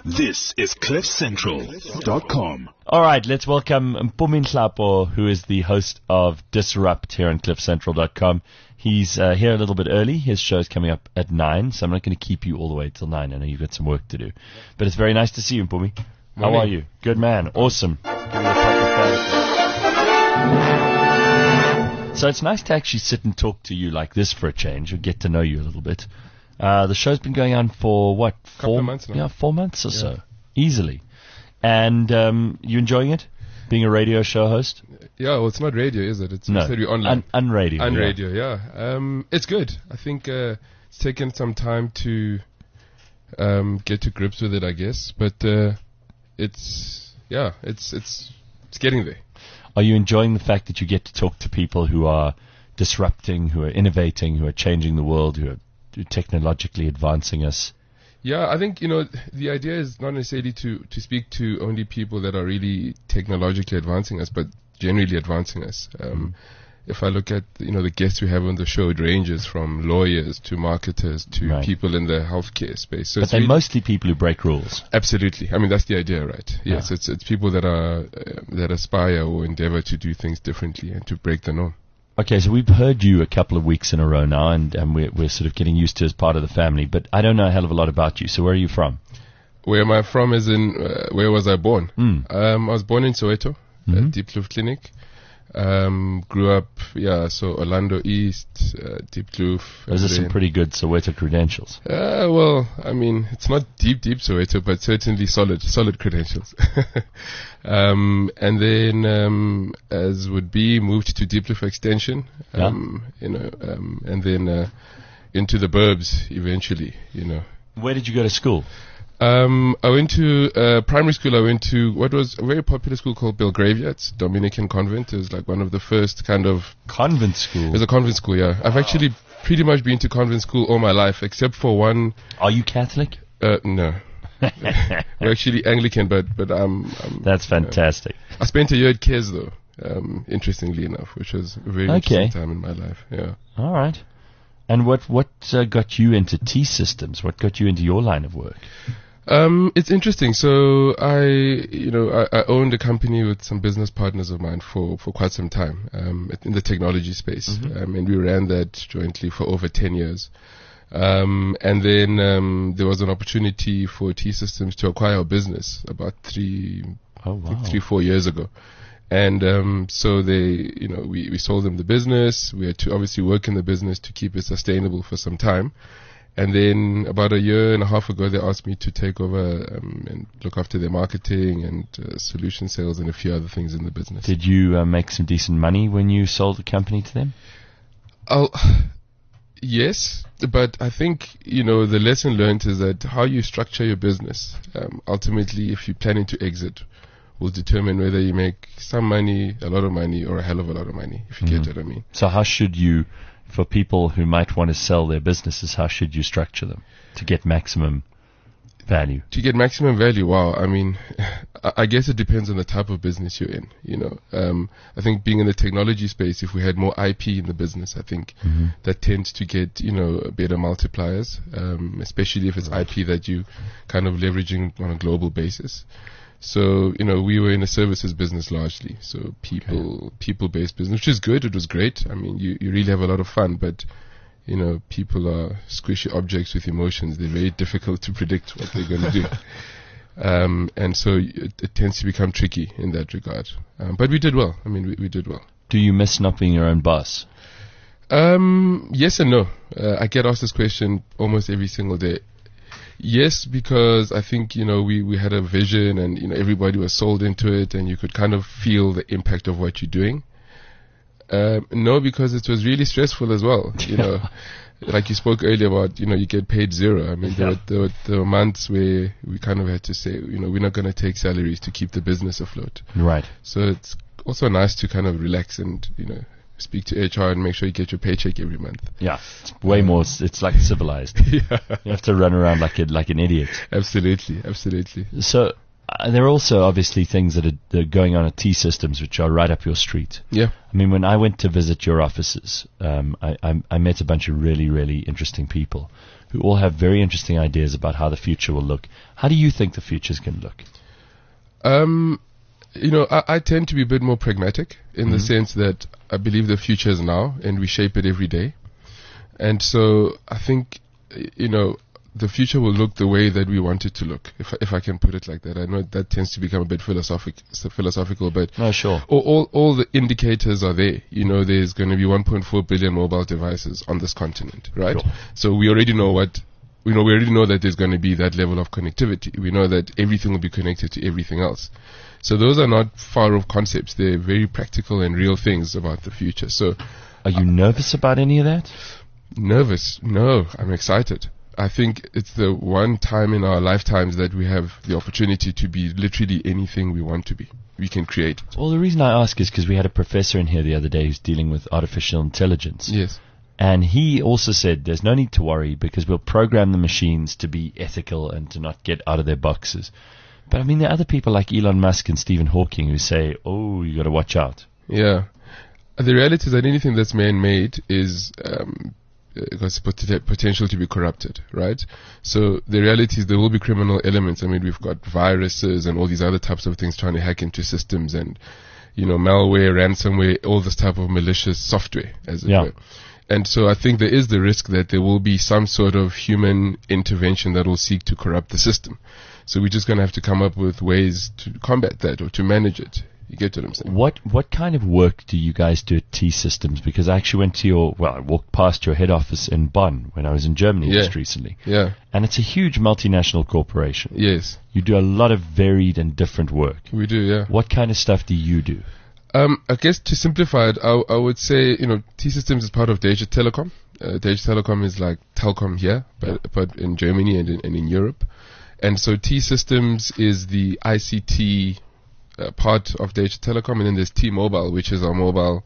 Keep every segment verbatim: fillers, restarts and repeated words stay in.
This is cliff central dot com. All right, let's welcome Mpumi Nhlapo, who is the host of Disrupt here on cliff central dot com. He's uh, here a little bit early. His show's coming up at nine, so I'm not going to keep you all the way till nine. I know you've got some work to do. But it's very nice to see you, Mpumi. How Morning. are you? Good man. Awesome. Give me a proper thank. So it's nice to actually sit and talk to you like this for a change, or get to know you a little bit. Uh, the show's been going on for, what, four Couple of months now. Yeah, four months or Yeah. so. Easily. And um, you enjoying it? Being a radio show host? Yeah, well, it's not radio, is it? It's No. said we're online. Un- unradio. On yeah. radio, yeah. Um, it's good. I think uh, it's taken some time to um, get to grips with it, I guess. But uh, it's, yeah, it's it's it's getting there. Are you enjoying the fact that you get to talk to people who are disrupting, who are innovating, who are changing the world, who are technologically advancing us? Yeah, I think, you know, the idea is not necessarily to, to speak to only people that are really technologically advancing us, but generally advancing us. Um, if I look at, you know, the guests we have on the show, it ranges from lawyers to marketers to Right. people in the healthcare space. So But it's they're really- mostly people who break rules. Absolutely. I mean, that's the idea, right? Yes, Yeah. it's it's people that are uh, that aspire or endeavor to do things differently and to break the norm. Okay, so we've heard you a couple of weeks in a row now, and, and we're, we're sort of getting used to as part of the family, but I don't know a hell of a lot about you, so where are you from? Where am I from? Is in uh, where was I born? Mm. Um, I was born in Soweto, Mhm. at Deep Kloof Clinic. Um, grew up, yeah, so Orlando East, uh, Deep Kloof. Those are and some then- pretty good Soweto credentials. Uh, well, I mean, it's not deep, deep Soweto, but certainly solid, solid credentials. um, and then, um, as would be, moved to Deep Kloof Extension, um, you know, um, and then, uh, into the burbs eventually, you know. Where did you go to school? Um, I went to, uh, primary school. I went to what was a very popular school called Belgravia. It's Dominican convent. It was like one of the first kind of, Convent it school. was a convent school, yeah. I've actually pretty much been to convent school all my life, except for one, Are you Catholic? uh, no. We're actually Anglican, but but um, um That's fantastic. I spent a year at Kes though, um, interestingly enough, which was a very Okay. interesting time in my life. Yeah. All right. And what what uh, got you into T systems? What got you into your line of work? Um, it's interesting. So I, you know, I, I owned a company with some business partners of mine for, for quite some time, um, in the technology space. Mhm. Um, and we ran that jointly for over ten years. Um, and then, um, there was an opportunity for T Systems to acquire a business about three, Oh I think wow. three, four years ago. And, um, so they, you know, we, we sold them the business. We had to obviously work in the business to keep it sustainable for some time. And then about a year and a half ago, they asked me to take over um, and look after their marketing and uh, solution sales and a few other things in the business. Did you uh, make some decent money when you sold the company to them? I'll, yes, but I think, you know, the lesson learned is that how you structure your business, um, ultimately, if you're planning to exit, will determine whether you make some money, a lot of money, or a hell of a lot of money, if you Mhm. get what I mean. So how should you, for people who might want to sell their businesses, how should you structure them to get maximum value? To get maximum value, wow, I mean, I I guess it depends on the type of business you're in, you know. Um, I think being in the technology space, if we had more I P in the business, I think Mhm. that tends to get, you know, better multipliers, um, especially if it's I P that you kind of leveraging on a global basis. So, you know, we were in a services business largely. So people, people-based business, which is good. It was great. I mean, you, you really have a lot of fun, but, you know, people are squishy objects with emotions. They're very difficult to predict what they're going to do. Um, and so it, it tends to become tricky in that regard. Um, but we did well. I mean, we, we did well. Do you miss not being your own boss? Um, yes and no. Uh, I get asked this question almost every single day. Yes, because I think, you know, we, we had a vision and, you know, everybody was sold into it and you could kind of feel the impact of what you're doing. Um, no, because it was really stressful as well. You know, like you spoke earlier about, you know, you get paid zero. I mean, there, were, there, were, there were months where we kind of had to say, you know, we're not going to take salaries to keep the business afloat. Right. So it's also nice to kind of relax and, you know, speak to H R and make sure you get your paycheck every month. Yeah. It's way more, s- it's like civilized. Yeah, You have to run around like a, like an idiot. absolutely, absolutely. So uh, there are also obviously things that are, that are going on at T-Systems which are right up your street. Yeah. I mean, when I went to visit your offices, um, I, I, I met a bunch of really, really interesting people who all have very interesting ideas about how the future will look. How do you think the future is going to look? Um, you know, I, I tend to be a bit more pragmatic in mm-hmm. the sense that I believe the future is now and we shape it every day. And so I think, you know, the future will look the way that we want it to look, if if I can put it like that. I know that tends to become a bit philosophic, philosophical, but no, sure. all, all all the indicators are there. You know, there's going to be one point four billion mobile devices on this continent, right? Sure. So we already know what, you know, we already know that there's going to be that level of connectivity. We know that everything will be connected to everything else. So those are not far off concepts. They're very practical and real things about the future. So, are you uh, nervous about any of that? Nervous? No, I'm excited. I think it's the one time in our lifetimes that we have the opportunity to be literally anything we want to be. We can create it. Well, the reason I ask is because we had a professor in here the other day who's dealing with artificial intelligence. Yes. And he also said there's no need to worry because we'll program the machines to be ethical and to not get out of their boxes. But I mean, there are other people like Elon Musk and Stephen Hawking who say, oh, you got to watch out. Yeah. The reality is that anything that's man-made is um, has potential to be corrupted, right? So the reality is there will be criminal elements. I mean, we've got viruses and all these other types of things trying to hack into systems and, you know, malware, ransomware, all this type of malicious software, as it yeah. were. And so I think there is the risk that there will be some sort of human intervention that will seek to corrupt the system. So we're just going to have to come up with ways to combat that or to manage it. You get what I'm saying? What what kind of work do you guys do at T-Systems? Because I actually went to your, well, I walked past your head office in Bonn when I was in Germany yeah. just recently. Yeah. And it's a huge multinational corporation. Yes. You do a lot of varied and different work. We do, yeah. What kind of stuff do you do? Um, I guess to simplify it, I, I would say, you know, T-Systems is part of Deutsche Telekom. Uh, Deutsche Telekom is like Telkom here, but, yeah. but in Germany and in, and in Europe. And so T-Systems is the I C T uh, part of Deutsche Telekom, and then there's T-Mobile, which is our mobile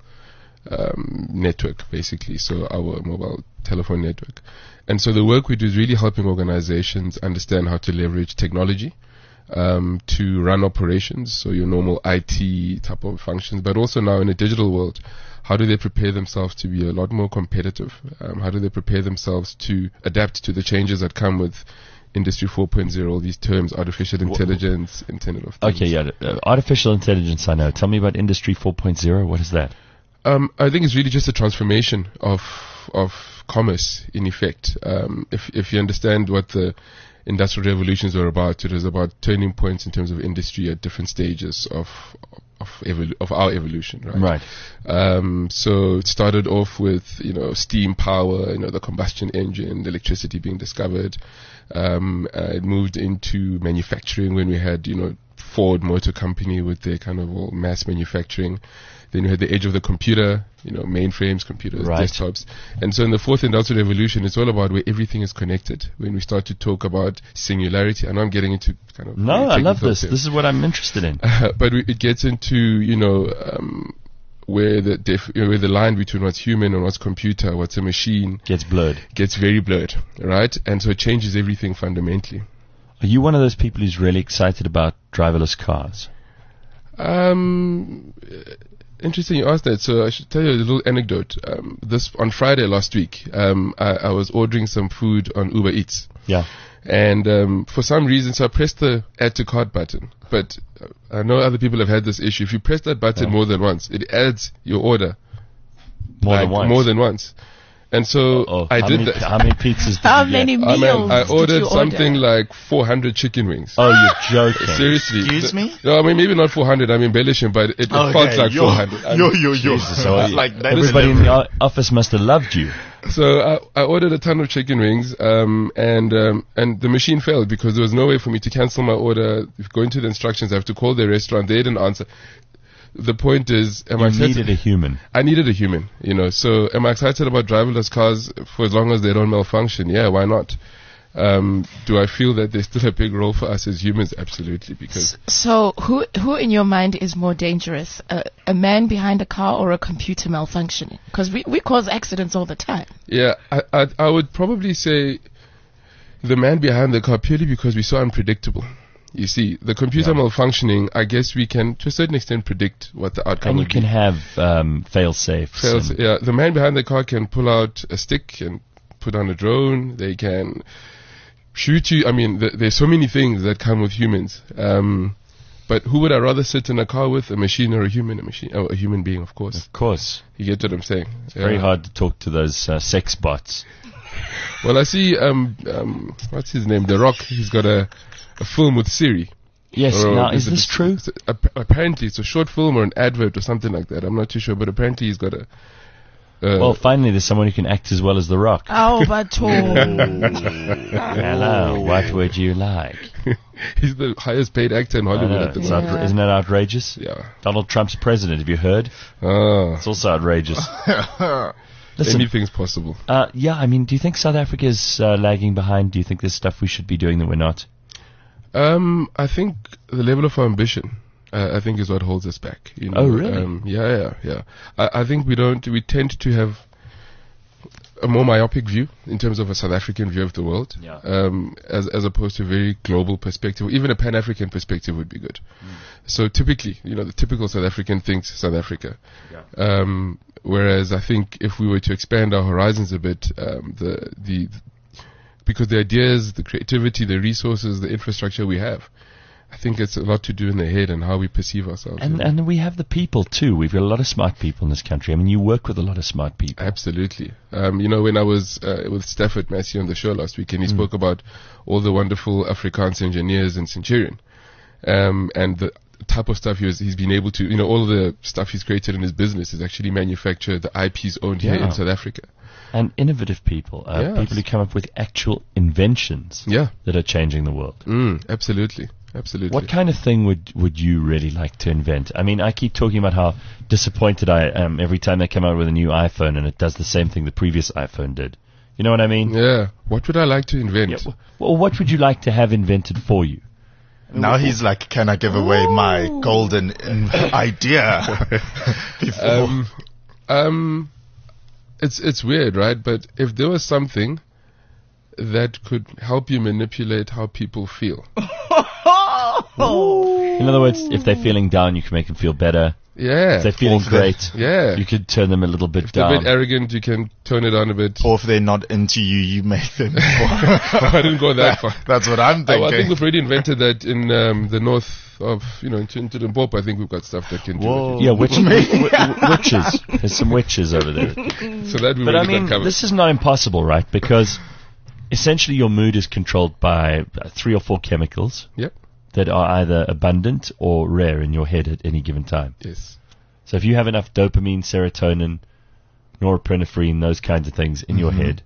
um, network, basically, so our mobile telephone network. And so the work we do is really helping organizations understand how to leverage technology um, to run operations, so your normal I T type of functions, but also now in a digital world, how do they prepare themselves to be a lot more competitive? Um, how do they prepare themselves to adapt to the changes that come with Industry four point oh, all these terms, artificial intelligence, Internet of Things. Okay, yeah. Uh, artificial intelligence, I know. Tell me about Industry four point oh. What is that? Um, I think it's really just a transformation of of commerce, in effect. Um, if if you understand what the industrial revolutions were about, it was about turning points in terms of industry at different stages of of evolu- of our evolution, right? Right. Um, so it started off with, you know, steam power, you know, the combustion engine, the electricity being discovered. Um, uh, it moved into manufacturing when we had, you know, Ford Motor Company with their kind of all mass manufacturing. Then you had the age of the computer, you know, mainframes, computers, right. desktops. And so in the fourth industrial revolution, it's all about where everything is connected. When we start to talk about singularity, I know I'm getting into kind of... No, I love this. Here. This is what I'm interested in. Uh, but we, it gets into, you know, um, where the def- you know, where the line between what's human and what's computer, what's a machine... Gets blurred. Gets very blurred, right? And so it changes everything fundamentally. Are you one of those people who's really excited about driverless cars? Um... Interesting you asked that. So I should tell you a little anecdote. Um, this on Friday last week, um, I, I was ordering some food on Uber Eats. Yeah. And um, for some reason, so I pressed the add to cart button. But uh, I know other people have had this issue. If you press that button yeah. more than once, it adds your order more like than once. More than once. And so Uh-oh. I how did many, that. How many pizzas did How you many get? meals I, mean, I did ordered you order? something like four hundred chicken wings. Oh, you're joking. Seriously. Excuse The- me? No, I mean, maybe not four hundred. I'm embellishing, but it, it Okay, felt like yo, four hundred. I Yo, mean, yo, yo. So uh, like that is everybody in the delivery. o- office must have loved you. So I, I ordered a ton of chicken wings, um, and um, and the machine failed because there was no way for me to cancel my order. Going to the instructions, I have to call the restaurant. They didn't answer. The point is, am You I excited? needed a human. I needed a human, you know. So am I excited about driverless cars for as long as they don't malfunction? Yeah, why not? Um, do I feel that there's still a big role for us as humans? Absolutely, because So, who who in your mind is more dangerous, a, a man behind a car or a computer malfunctioning? Because we, we cause accidents all the time. yeah, I, I I would probably say the man behind the car purely because we're so unpredictable. You see, the computer Yeah. malfunctioning, I guess we can, to a certain extent, predict what the outcome And you would can be. have um, fail safes. Fails, yeah, the man behind the car can pull out a stick and put on a drone. They can shoot you. I mean, th- there's so many things that come with humans. Um, but who would I rather sit in a car with, a machine or a human? A machine, oh, a human being, of course. Of course. You get what I'm saying? It's Very hard to talk to those uh, sex bots. Well, I see. Um, um, what's his name? The Rock. He's got a, a film with Siri. Yes, Or now is it this a- true? it's a- ap- apparently, it's a short film or an advert or something like that. I'm not too sure, but apparently he's got a. Uh, Well, finally, there's someone who can act as well as The Rock. Oh, but Hello, what would you like? he's the highest paid actor in I Hollywood know, at the it's moment. outra- Yeah. isn't that outrageous? Yeah. Donald Trump's president, have you heard? Ah, It's also outrageous. Listen, anything's possible. uh, yeah, I mean, do you think South Africa is uh, lagging behind? Do you think there's stuff we should be doing that we're not? Um, I think the level of ambition, uh, I think, is what holds us back. You know? Oh, really? Um, yeah, yeah, yeah. I, I think we don't. We tend to have a more myopic view in terms of a South African view of the world, Yeah. um, as as opposed to a very global perspective. Even a Pan-African perspective would be good. So typically, you know, the typical South African thinks South Africa. Yeah. Um, whereas I think if we were to expand our horizons a bit, um, the the because the ideas, the creativity, the resources, the infrastructure we have, I think it's a lot to do in the head and how we perceive ourselves. And and we have the people too. We've got a lot of smart people in this country. I mean, you work with a lot of smart people. Absolutely. Um, you know, when I was uh, with Stafford Massey on the show last week, and he Mm. spoke about all the wonderful Afrikaans engineers in Centurion, um, and the type of stuff he was, he's been able to, you know, all the stuff he's created in his business is actually manufactured, the I P's owned here Yeah. in South Africa. And innovative people, uh, Yes. people who come up with actual inventions Yeah. that are changing the world. Mm, absolutely. Absolutely. What kind of thing would would you really like to invent? I mean, I keep talking about how disappointed I am every time they come out with a new iPhone and it does the same thing the previous iPhone did. You know what I mean? Yeah. What would I like to invent? Yeah, w- well, what would you like to have invented for you? Now he's like, can I give away my golden in- idea? Before. Um, um, it's it's weird, right? But if there was something that could help you manipulate how people feel, In other words, if they're feeling down, you can make them feel better. yeah, If they're feeling if they're- great, yeah. you could turn them a little bit If they're a down. bit arrogant, you can tone it down a bit. Or if they're not into you, you make them. I didn't go that far. That's what I'm Oh, thinking. I think we've already invented that in um, the north of, you know, in into Limpopo. I think we've got stuff that can do Whoa. it. Yeah, witch, w- w- witches. There's some witches over there. So that we've But I already mean, got covered. this is not impossible, right? Because essentially your mood is controlled by uh, three or four chemicals Yep. that are either abundant or rare in your head at any given time. Yes. So if you have enough dopamine, serotonin, norepinephrine, those kinds of things in your head,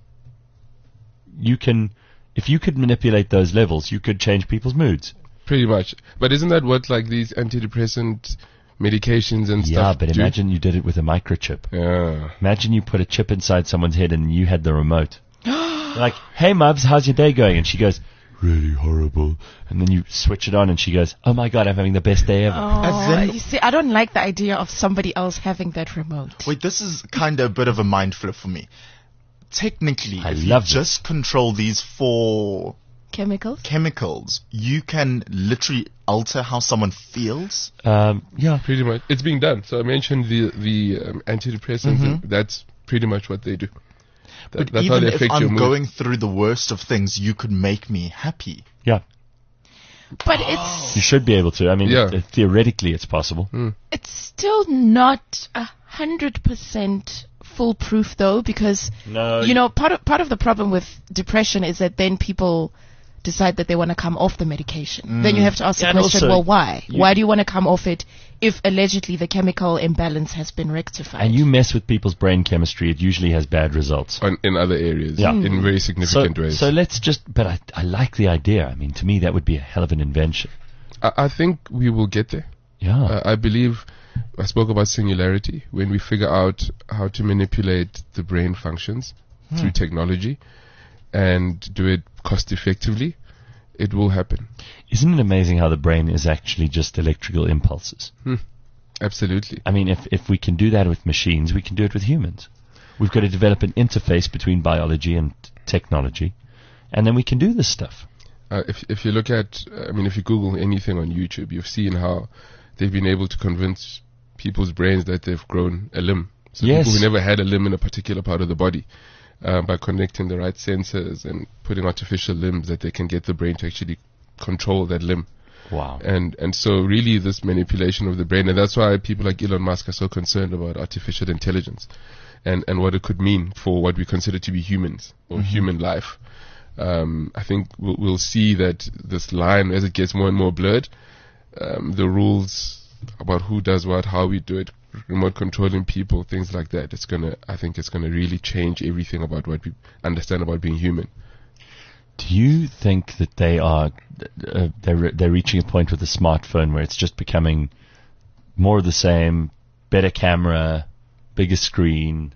you can, if you could manipulate those levels, you could change people's moods. Pretty much. But isn't that what like these antidepressant medications and Yeah, stuff but do? imagine you did it with a microchip. Yeah. Imagine you put a chip inside someone's head and you had the remote. Like, hey, Mubs, how's your day going? And she goes, really horrible. And then you switch it on and she goes, oh my God, I'm having the best day ever. Oh, then- you see, I don't like the idea of somebody else having that remote. Wait, this is kind of a bit of a mind flip for me. Technically, I if love you this. just control these four Chemicals? chemicals, you can literally alter how someone feels. Um, yeah. Pretty much. It's being done. So I mentioned the the um, antidepressants. Mhm. And that's pretty much what they do. That, But that's how even they if affect your I'm mood. going through the worst of things, you could make me happy. Yeah. But it's You should be able to. I mean, Yeah. th- theoretically, it's possible. it's still not a hundred percent foolproof though, because No. you know part of part of the problem with depression is that then people decide that they want to come off the medication. Then you have to ask Yeah, the and question, also well, why? you- Why do you want to come off it if allegedly the chemical imbalance has been rectified? And you mess with people's brain chemistry, it usually has bad results. on, in other areas. Yeah. In very So, significant ways. so let's just, but I, I like the idea. I mean, to me, that would be a hell of an invention. I, I think we will get there. Yeah. Uh, I believe I spoke about singularity. When we figure out how to manipulate the brain functions Hmm. through technology and do it cost effectively, it will happen. Isn't it amazing how the brain is actually just electrical impulses? Absolutely. I mean, if, if we can do that with machines, we can do it with humans. We've got to develop an interface between biology and t- technology, and then we can do this stuff. Uh, if if you look at, I mean, if you Google anything on YouTube, you've seen how they've been able to convince people's brains that they've grown a limb. So Yes. people who never had a limb in a particular part of the body, uh, by connecting the right sensors and putting artificial limbs, that they can get the brain to actually control that limb. Wow. And and so really this manipulation of the brain, and that's why people like Elon Musk are so concerned about artificial intelligence and, and what it could mean for what we consider to be humans or Mm-hmm. human life. Um, I think we'll, we'll see that this line, as it gets more and more blurred, um, the rules about who does what, how we do it, remote controlling people, things like that, it's gonna, I think it's gonna really change everything about what we understand about being human. Do you think that they are uh, they're they're reaching a point with the smartphone where it's just becoming more of the same, better camera, bigger screen?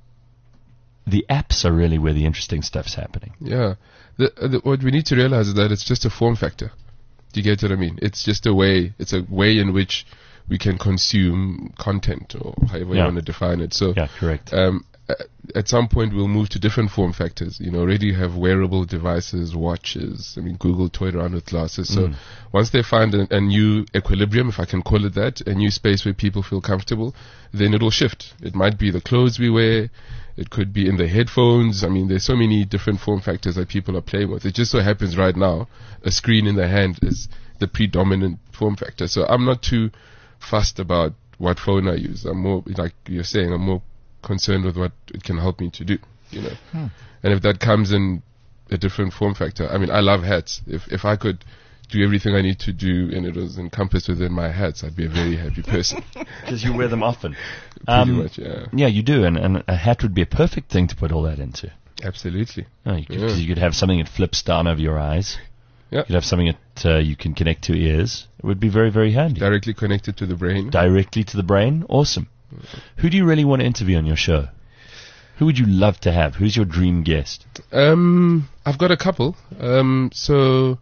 The apps are really where the interesting stuff's happening. Yeah. The, uh, the, what we need to realize is that it's just a form factor. Do you get what I mean? It's just a way, it's a way in which we can consume content, or however Yeah. you want to define it. So, Yeah, correct. um, a- at some point we'll move to different form factors. You know, already you have wearable devices, watches. I mean, Google toyed around with glasses. So Mm. once they find a, a new equilibrium, if I can call it that, a new space where people feel comfortable, then it'll shift. It might be the clothes we wear. It could be in the headphones. I mean, there's so many different form factors that people are playing with. It just so happens right now, a screen in the hand is the predominant form factor. So I'm not too fussed about what phone I use. I'm more, like you're saying, I'm more concerned with what it can help me to do, you know. Hmm. And if that comes in a different form factor, I mean, I love hats. If if I could do everything I need to do and it was encompassed within my hats, I'd be a very happy person. Because you wear them often. Pretty Um, much, yeah. Yeah, you do, and, and a hat would be a perfect thing to put all that into. Absolutely. Oh, you, could, Yeah. 'cause you could have something that flips down over your eyes. Yeah. You could have something that uh, you can connect to ears. It would be very, very handy. Directly connected to the brain. Directly to the brain. Awesome. Who do you really want to interview on your show? Who would you love to have? Who's your dream guest? Um, I've got a couple. Um, so,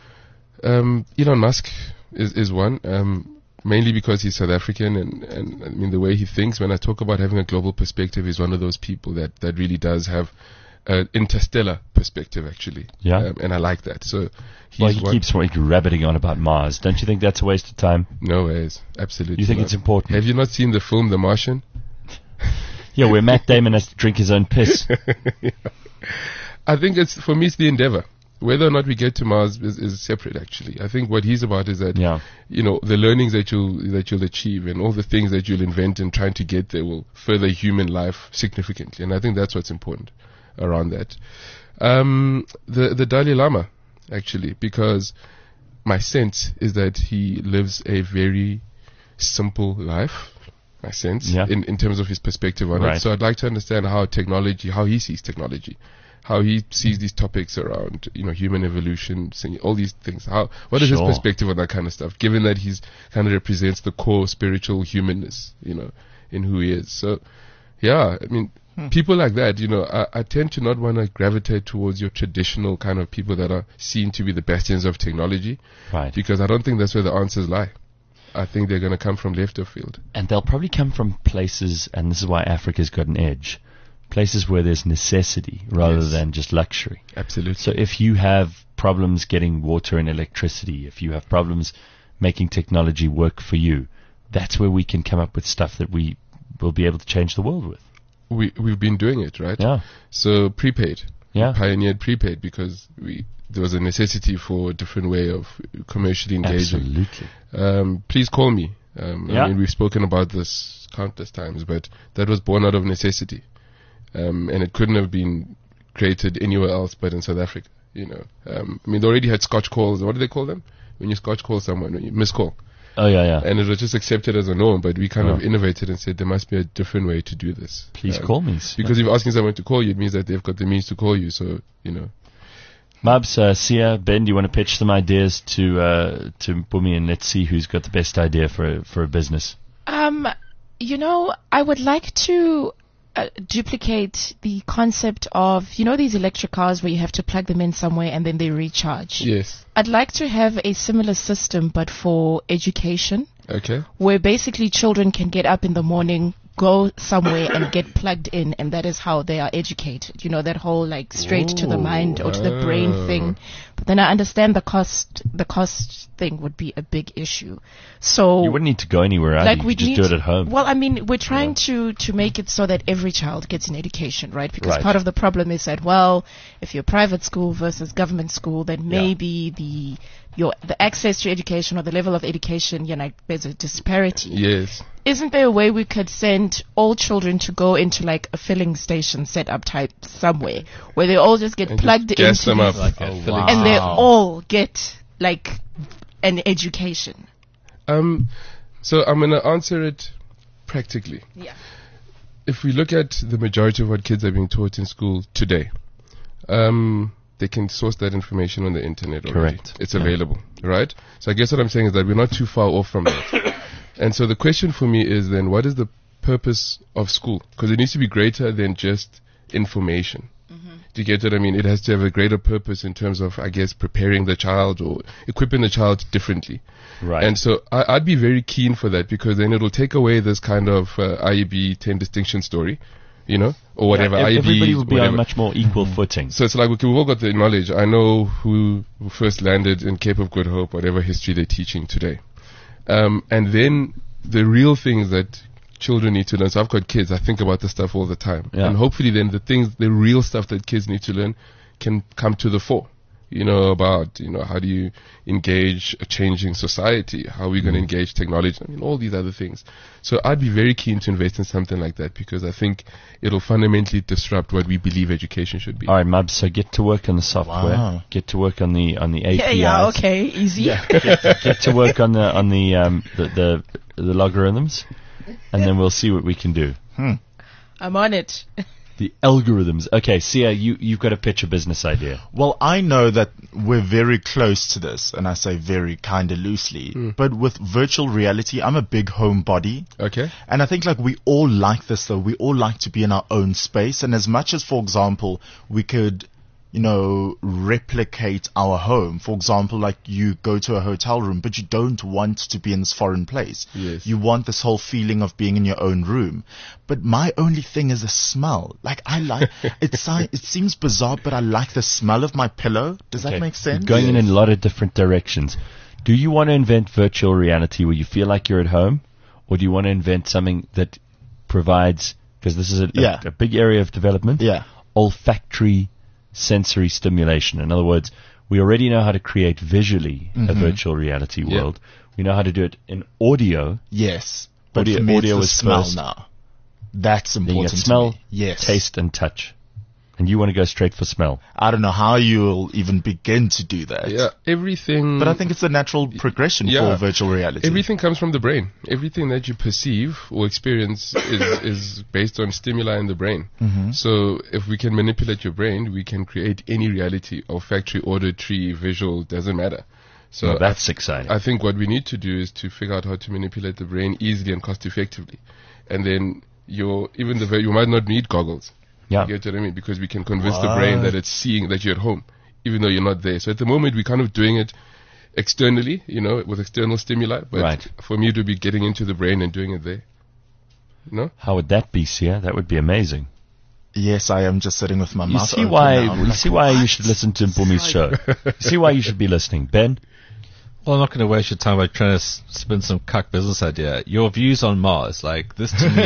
um, Elon Musk is, is one. Um, mainly because he's South African, and, and I mean the way he thinks. When I talk about having a global perspective, he's one of those people that, that really does have an interstellar perspective, actually. Yeah. Um, and I like that. So he's Well, he one. keeps like, rabbiting on about Mars. Don't you think that's a waste of time? No ways, absolutely. You think not. it's important? Have you not seen the film The Martian? Yeah, where Matt Damon has to drink his own piss. Yeah. I think it's, for me, it's the endeavor. Whether or not we get to Mars is, is separate, actually. I think what he's about is that, Yeah. you know, the learnings that you'll, that you'll achieve and all the things that you'll invent in trying to get there will further human life significantly. And I think that's what's important around that. Um, the, the Dalai Lama, actually, because my sense is that he lives a very simple life. My sense, Yeah. in, in terms of his perspective on Right. it. So I'd like to understand how technology, how he sees technology, how he sees these topics around, you know, human evolution, sing- all these things. How, what is Sure. his perspective on that kind of stuff? Given that he's kind of represents the core spiritual humanness, you know, in who he is. So, yeah, I mean, people like that, you know, I, I tend to not want to gravitate towards your traditional kind of people that are seen to be the bastions of technology, Right. because I don't think that's where the answers lie. I think they're going to come from left of field. And they'll probably come from places, and this is why Africa's got an edge, places where there's necessity rather Yes. than just luxury. Absolutely. So if you have problems getting water and electricity, if you have problems making technology work for you, that's where we can come up with stuff that we will be able to change the world with. we, we've been doing it, right? Yeah. So prepaid. Yeah. Pioneered prepaid because we, there was a necessity for a different way of commercially engaging. Absolutely. Um, please call me. Um, Yeah. I mean, we've spoken about this countless times, but that was born out of necessity. Um, and it couldn't have been created anywhere else but in South Africa, you know. Um, I mean, they already had Scotch calls. What do they call them? When you Scotch call someone, when you miss call. Oh, yeah, yeah. And it was just accepted as a norm, but we kind Oh. of innovated and said there must be a different way to do this. Please Um, call me. Because if you're asking someone to call you, it means that they've got the means to call you. So, you know. Mabs, uh, Sia, Ben, do you want to pitch some ideas to uh, to Bumi, and let's see who's got the best idea for a, for a business? Um, you know, I would like to uh, duplicate the concept of, you know, these electric cars where you have to plug them in somewhere and then they recharge. Yes. I'd like to have a similar system, but for education, Okay. where basically children can get up in the morning, go somewhere and get plugged in, and that is how they are educated. You know, that whole like straight to the mind or to the brain wow. thing. But then I understand the cost, the cost thing would be a big issue. So You wouldn't need to go anywhere, like you we could just need do it at home. Well, I mean, we're trying to to make it so that every child gets an education, right? Because Right. part of the problem is that, well, if you're private school versus government school, then maybe the your the access to education or the level of education, you know, there's a disparity. Yes. Isn't there a way we could send all children to go into like a filling station setup type somewhere where they all just get And plugged just gas into them up. these- Like a Oh, filling wow. and they Wow. all get like an education. Um, so I'm going to answer it practically. Yeah. If we look at the majority of what kids are being taught in school today, um, they can source that information on the internet already. Correct. It's Yeah. available, right? So I guess what I'm saying is that we're not too far off from that. And so the question for me is then, what is the purpose of school? Because it needs to be greater than just information. Do you get what I mean? It has to have a greater purpose in terms of, I guess, preparing the child or equipping the child differently. Right. And so I, I'd be very keen for that, because then it'll take away this kind of uh, I E B ten distinction story, you know, or whatever. Yeah, I E B, everybody will be whatever. on much more equal footing. So it's like, okay, we've all got the knowledge. I know who, who first landed in Cape of Good Hope, whatever history they're teaching today. Um, and then the real things that children need to learn. So I've got kids. I think about this stuff all the time. Yeah. And hopefully then the things, the real stuff that kids need to learn can come to the fore. You know, about, you know, how do you engage a changing society? How are we going to engage technology? I mean, all these other things. So I'd be very keen to invest in something like that, because I think it'll fundamentally disrupt what we believe education should be. All right, Mubs, so get to work on the software. Wow. Get to work on the on the A P Is. Yeah, yeah, okay, easy. Get, get to work on the on the um the the, the logarithms, and then we'll see what we can do. I'm on it. The algorithms. Okay, Sia, you you've got a pitch a business idea. Well, I know that we're very close to this, and I say very kind of loosely, but with virtual reality, I'm a big homebody. Okay? And I think like we all like this though. We all like to be in our own space. And as much as, for example, we could, you know, replicate our home. For example, like you go to a hotel room, but you don't want to be in this foreign place. Yes. You want this whole feeling of being in your own room. But my only thing is the smell. Like I like, it, si- it seems bizarre, but I like the smell of my pillow. Does that Okay, make sense? Going in a lot of different directions. Do you want to invent virtual reality where you feel like you're at home, or do you want to invent something that provides, because this is a, Yeah. a, a big area of development, Yeah. olfactory sensory stimulation. In other words, we already know how to create visually a virtual reality Yeah. world. We know how to do it in audio. Yes. But Audio- for me, audio it's the is smell first. now. That's Then you important get to smell, me. Yes. taste, and touch. And you want to go straight for smell. I don't know how you'll even begin to do that. Yeah, everything. But I think it's a natural progression Yeah. for virtual reality. Everything comes from the brain. Everything that you perceive or experience is, is based on stimuli in the brain. Mm-hmm. So if we can manipulate your brain, we can create any reality, olfactory, auditory, visual, doesn't matter. So Well, that's exciting. I think what we need to do is to figure out how to manipulate the brain easily and cost effectively. And then your even the you might not need goggles. yeah. You get what I mean? Because we can convince the brain that it's seeing that you're at home, even though you're not there. So at the moment, we're kind of doing it externally, you know, with external stimuli. But Right. for me to be getting into the brain and doing it there. No? How would that be, Sia? That would be amazing. Yes, I am just sitting with my You mouth see open why? now. I'm You like, see why you what? should listen to Mpumi's show. You see why you should be listening, Ben. Well, I'm not going to waste your time by trying to s- spin some cuck business idea. Your views on Mars, like this to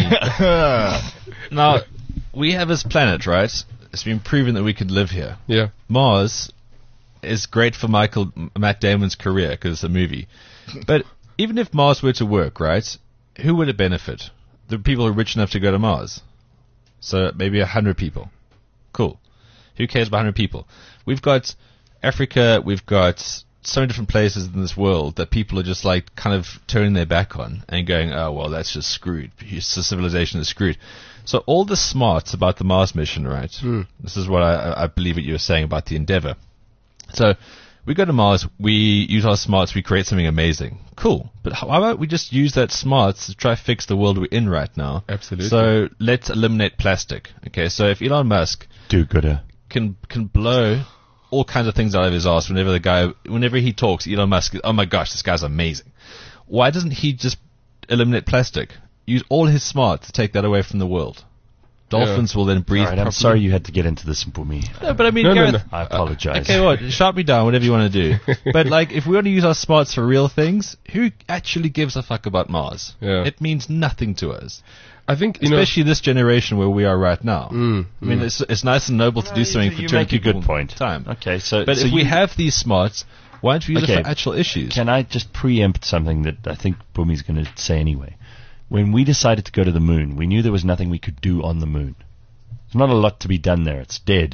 me. Now, we have this planet, right? It's been proven that we could live here. Yeah. Mars is great for Michael Matt Damon's career because it's a movie. But even if Mars were to work, right? Who would it benefit? The people who are rich enough to go to Mars. So maybe a hundred people. Cool. Who cares about a hundred people? We've got Africa. We've got so many different places in this world that people are just like kind of turning their back on and going, oh, well, that's just screwed. The civilization is screwed. So all the smarts about the Mars mission, right? Mm. This is what I, I believe what you were saying about the Endeavour. So we go to Mars, we use our smarts, we create something amazing. Cool. But how about we just use that smarts to try to fix the world we're in right now? Absolutely. So let's eliminate plastic. Okay, so if Elon Musk Do-gooder. can can blow all kinds of things out of his ass whenever the guy, whenever he talks, Elon Musk, oh my gosh, this guy's amazing. Why doesn't he just eliminate plastic? use all his smarts to take that away from the world. Dolphins will then breathe. All right, I'm properly. sorry you had to get into this, Mpumi. No, but I mean, No, no, Gareth, no. I apologize. okay, what? Shout me down, whatever you want to do. But like, if we want to use our smarts for real things, who actually gives a fuck about Mars? Yeah. It means nothing to us, I think, you especially this generation where we are right now. Mm, I mean, it's it's nice and noble to do something for you two make a people good point. Time. Okay, so But so if we you- have these smarts, why don't we use Okay. it for actual issues? Can I just preempt something that I think Bumi's going to say anyway? When we decided to go to the moon, we knew there was nothing we could do on the moon. There's not a lot to be done there. It's dead.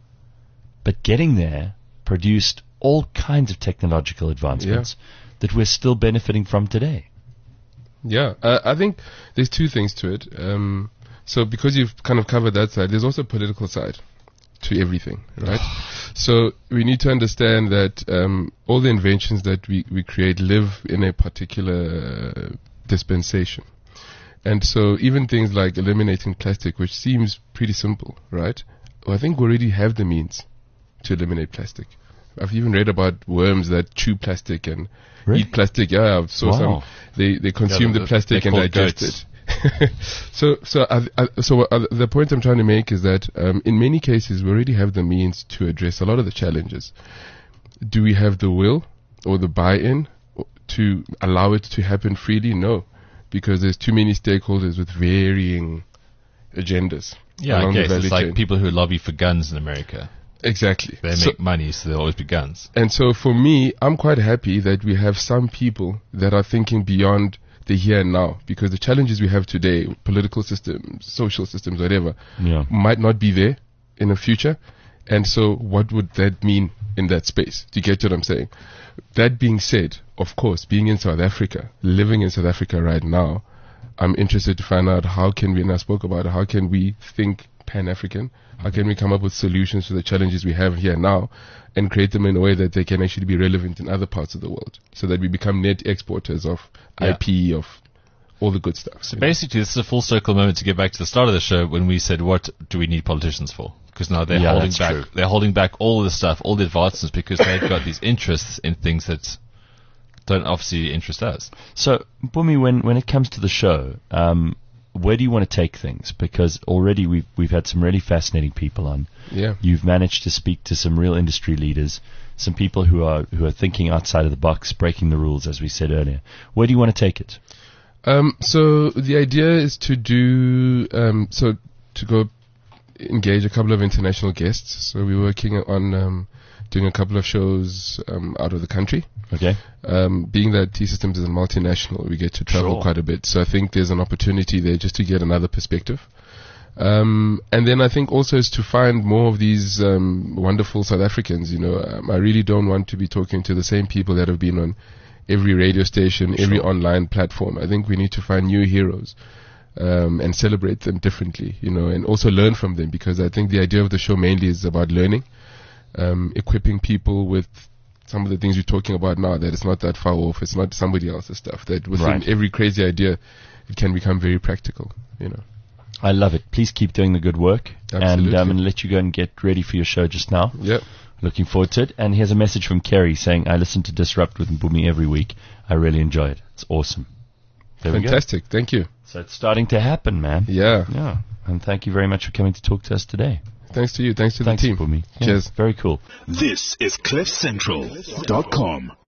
But getting there produced all kinds of technological advancements that we're still benefiting from today. Yeah, uh, I think there's two things to it. Um, so because you've kind of covered that side, there's also a political side to everything, right? So we need to understand that um, all the inventions that we, we create live in a particular uh, dispensation. And so even things like eliminating plastic, which seems pretty simple, right? Well, I think we already have the means to eliminate plastic. I've even read about worms that chew plastic and Really? eat plastic. Yeah, I saw Wow. some. They they consume Yeah, the plastic they're and called digest goats. it. so so I, I, so uh, the point I'm trying to make is that um, in many cases we already have the means to address a lot of the challenges. Do we have the will or the buy-in to allow it to happen freely? No, because there's too many stakeholders with varying agendas. Yeah, I along the guess it's value like chain. people who lobby for guns in America. Exactly. They So- make money, so there'll always be guns. And so for me, I'm quite happy that we have some people that are thinking beyond the here and now, because the challenges we have today, political systems, social systems, whatever, Yeah. might not be there in the future. And so what would that mean in that space? Do you get what I'm saying? That being said, of course, being in South Africa, living in South Africa right now, I'm interested to find out how can we, and I spoke about it, how can we think Pan-African? How can we come up with solutions to the challenges we have here now and create them in a way that they can actually be relevant in other parts of the world so that we become net exporters of Yeah. I P, of all the good stuff. So you know? basically, this is a full circle moment to get back to the start of the show when we said, "What do we need politicians for?" Because now they're Yeah, holding that's back. true. They're holding back all the stuff, all the advancements, because they've got these interests in things that don't obviously interest us. So, Bumi, when, when it comes to the show, um, where do you want to take things? Because already we've we've had some really fascinating people on. Yeah. You've managed to speak to some real industry leaders, some people who are who are thinking outside of the box, breaking the rules, as we said earlier. Where do you want to take it? Um, so the idea is to do, um, so to go engage a couple of international guests. So we're working on um, doing a couple of shows um, out of the country. Okay. Um, being that T-Systems is a multinational, we get to travel Sure. quite a bit. So I think there's an opportunity there just to get another perspective. Um, and then I think also is to find more of these um, wonderful South Africans. You know, um, I really don't want to be talking to the same people that have been on every radio station, every Sure. online platform. I think we need to find new heroes um, and celebrate them differently, you know, and also learn from them, because I think the idea of the show mainly is about learning, um, equipping people with some of the things you're talking about now, that it's not that far off. It's not somebody else's stuff. That within Right. every crazy idea, it can become very practical, you know. I love it. Please keep doing the good work. And Absolutely. I'm going to let you go and get ready for your show just now. Yep. Looking forward to it. And here's a message from Kerry saying, I listen to Disrupt with Mpumi every week. I really enjoy it. It's awesome. There we go. Fantastic. Thank you. So it's starting to happen, man. Yeah. Yeah. And thank you very much for coming to talk to us today. Thanks to you. Thanks to Thanks, the team. Mpumi. Yeah, Cheers. very cool. This is cliff central dot com.